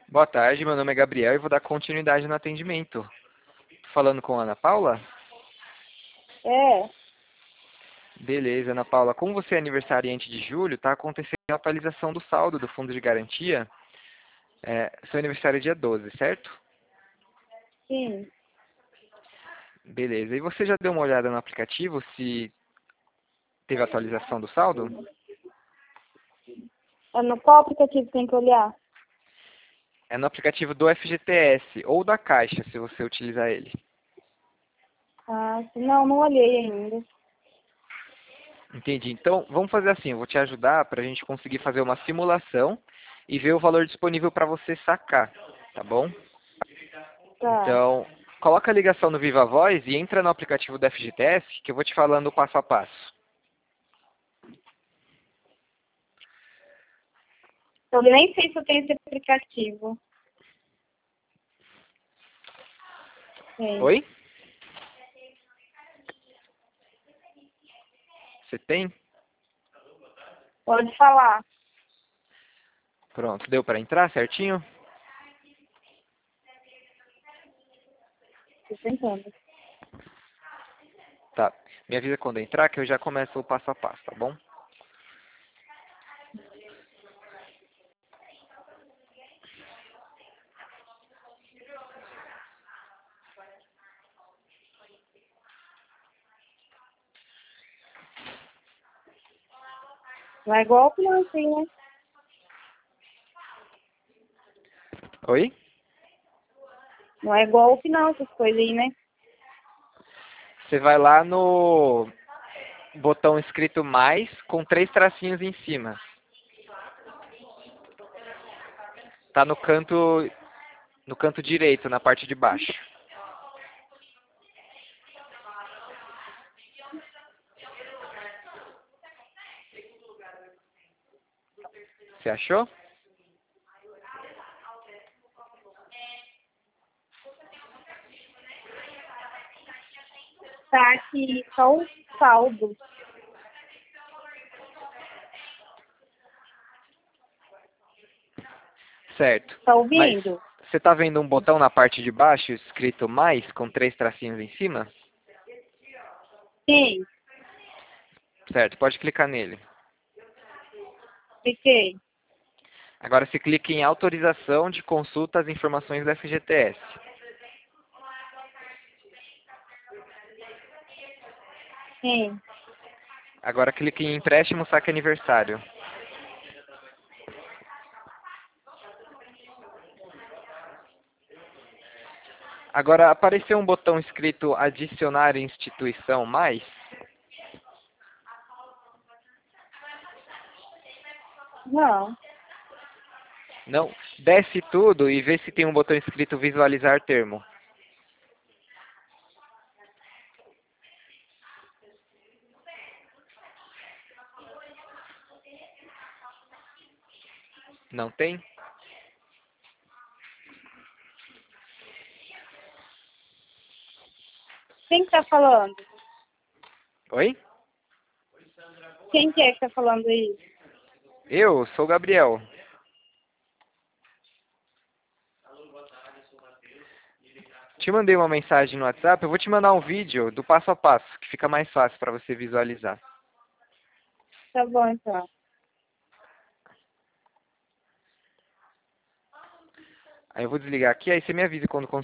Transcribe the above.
Boa tarde, meu nome é Gabriel e vou dar continuidade no atendimento. Tô falando com a Ana Paula? É, Beleza, Ana Paula. Como você é aniversariante de julho, está acontecendo a atualização do saldo do fundo de garantia. Seu aniversário é dia 12, certo? sim. Beleza. E você já deu uma olhada no aplicativo se teve atualização do saldo? É no qual aplicativo tem que olhar? É no aplicativo do FGTS ou da Caixa, se você utilizar ele. Ah, não, não olhei ainda. Entendi. Então, vamos fazer assim, eu vou te ajudar para a gente conseguir fazer uma simulação e ver o valor disponível para você sacar, tá bom? Tá. Então, coloca a ligação no Viva Voz e entra no aplicativo do FGTS que eu vou te falando o passo a passo. Eu nem sei se eu tenho esse aplicativo. Tem. Oi? Você tem? Pode falar. Pronto, deu para entrar certinho? Tô tentando. Tá. Me avisa quando entrar que eu já começo o passo a passo, tá bom? Não é igual não, assim, né? Oi? Não é igual não, essas coisas aí, né? Você vai lá no botão escrito mais com 3 tracinhos em cima. Tá no canto direito, na parte de baixo. Você achou? Tá aqui só o saldo. Certo. Tá Mas ouvindo? você está vendo um botão na parte de baixo escrito mais com 3 tracinhos em cima? Sim, Certo, pode clicar nele. fiquei. Agora você clica em autorização de consulta às informações da FGTS. Sim. Agora clique em empréstimo saque aniversário. Agora apareceu um botão escrito adicionar instituição mais. Não. Não, desce tudo e vê se tem um botão escrito visualizar termo. Não tem? Quem que tá falando? Oi? Quem que é que tá falando aí? Eu sou o Gabriel. Te mandei uma mensagem no WhatsApp, eu vou te mandar um vídeo do passo a passo, que fica mais fácil para você visualizar. Tá bom, então. Aí eu vou desligar aqui, aí você me avisa quando